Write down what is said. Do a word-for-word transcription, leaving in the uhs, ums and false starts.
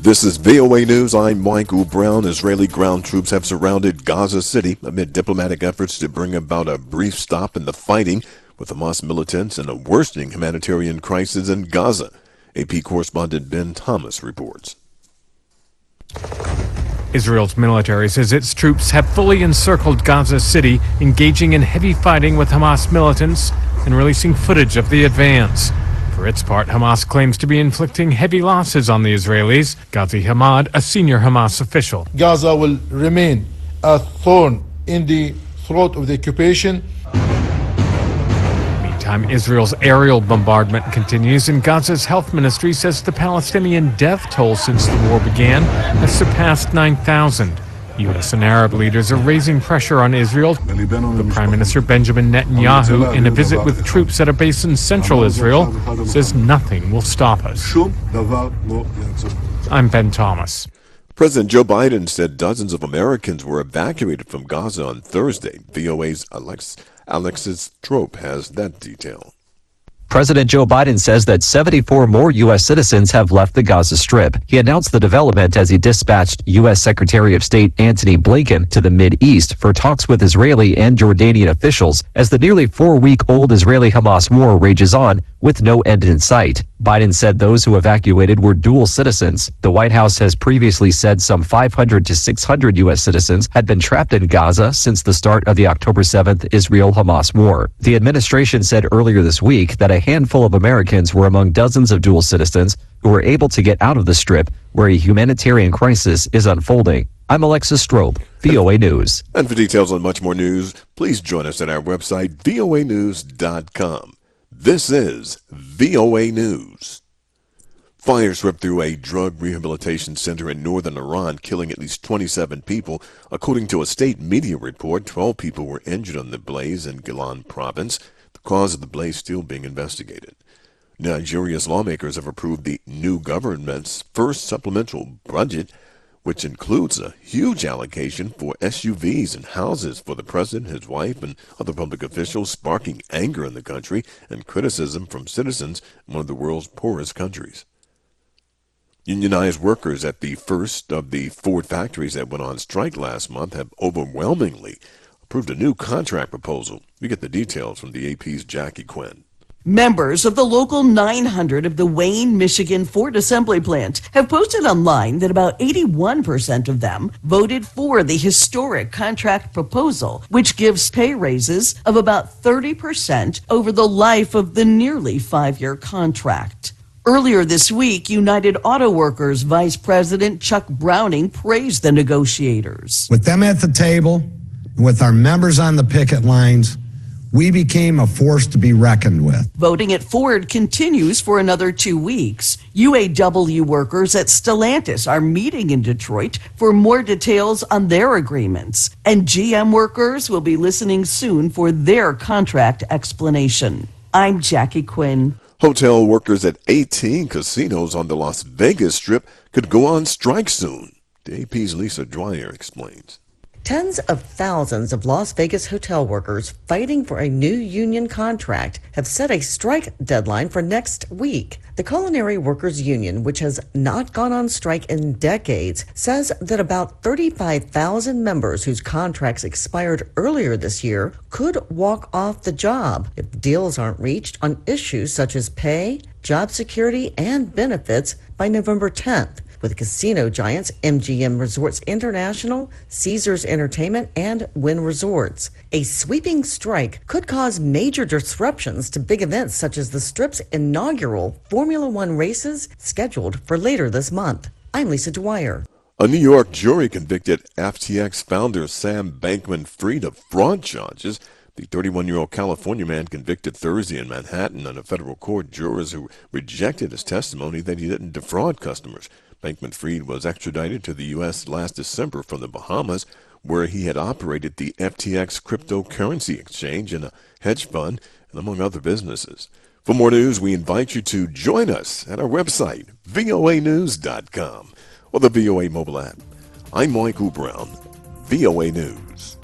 This is V O A News. I'm Michael Brown. Israeli ground troops have surrounded Gaza City amid diplomatic efforts to bring about a brief stop in the fighting with Hamas militants and a worsening humanitarian crisis in Gaza. A P correspondent Ben Thomas reports. Israel's military says its troops have fully encircled Gaza City, engaging in heavy fighting with Hamas militants and releasing footage of the advance. For its part, Hamas claims to be inflicting heavy losses on the Israelis. Ghazi Hamad, a senior Hamas official. Gaza will remain a thorn in the throat of the occupation. Meantime, Israel's aerial bombardment continues, and Gaza's health ministry says the Palestinian death toll since the war began has surpassed nine thousand. U S and Arab leaders are raising pressure on Israel. The Prime Minister Benjamin Netanyahu, in a visit with troops at a base in central Israel, says nothing will stop us. I'm Ben Thomas. President Joe Biden said dozens of Americans were evacuated from Gaza on Thursday. V O A's Alex, Alexis Trope has that detail. President Joe Biden says that seventy-four more U S citizens have left the Gaza Strip. He announced the development as he dispatched U S Secretary of State Antony Blinken to the Mideast for talks with Israeli and Jordanian officials as the nearly four-week-old Israeli-Hamas war rages on with no end in sight. Biden said those who evacuated were dual citizens. The White House has previously said some five hundred to six hundred U S citizens had been trapped in Gaza since the start of the October seventh Israel-Hamas war. The administration said earlier this week that a handful of Americans were among dozens of dual citizens who were able to get out of the Strip where a humanitarian crisis is unfolding. I'm Alexis Strobe, V O A News. And for details on much more news, please join us at our website, V O A news dot com. This is V O A News. Fire swept through a drug rehabilitation center in northern Iran, killing at least twenty-seven people. According to a state media report, twelve people were injured on the blaze in Gilan province. The cause of the blaze still being investigated. Nigeria's lawmakers have approved the new government's first supplemental budget, which includes a huge allocation for S U Vs and houses for the president, his wife, and other public officials, sparking anger in the country and criticism from citizens in one of the world's poorest countries. Unionized workers at the first of the Ford factories that went on strike last month have overwhelmingly approved a new contract proposal. We get the details from the A P's Jackie Quinn. Members of the local nine hundred of the Wayne, Michigan Ford Assembly Plant have posted online that about eighty-one percent of them voted for the historic contract proposal, which gives pay raises of about thirty percent over the life of the nearly five-year contract. Earlier this week, United Auto Workers Vice President Chuck Browning praised the negotiators. With them at the table, and with our members on the picket lines, we became a force to be reckoned with. Voting at Ford continues for another two weeks. U A W workers at Stellantis are meeting in Detroit for more details on their agreements. And G M workers will be listening soon for their contract explanation. I'm Jackie Quinn. Hotel workers at eighteen casinos on the Las Vegas Strip could go on strike soon. The A P's Lisa Dwyer explains. Tens of thousands of Las Vegas hotel workers fighting for a new union contract have set a strike deadline for next week. The Culinary Workers Union, which has not gone on strike in decades, says that about thirty-five thousand members whose contracts expired earlier this year could walk off the job if deals aren't reached on issues such as pay, job security, and benefits by November tenth. With casino giants M G M Resorts International, Caesars Entertainment, and Wynn Resorts. A sweeping strike could cause major disruptions to big events such as the Strip's inaugural Formula One races scheduled for later this month. I'm Lisa Dwyer. A New York jury convicted F T X founder Sam Bankman-Fried of fraud charges. The thirty-one-year-old California man convicted Thursday in Manhattan in a federal court. Jurors who rejected his testimony that he didn't defraud customers. Bankman-Fried was extradited to the U S last December from the Bahamas, where he had operated the F T X cryptocurrency exchange and a hedge fund, and among other businesses. For more news, we invite you to join us at our website, V O A news dot com, or the V O A mobile app. I'm Michael Brown, V O A News.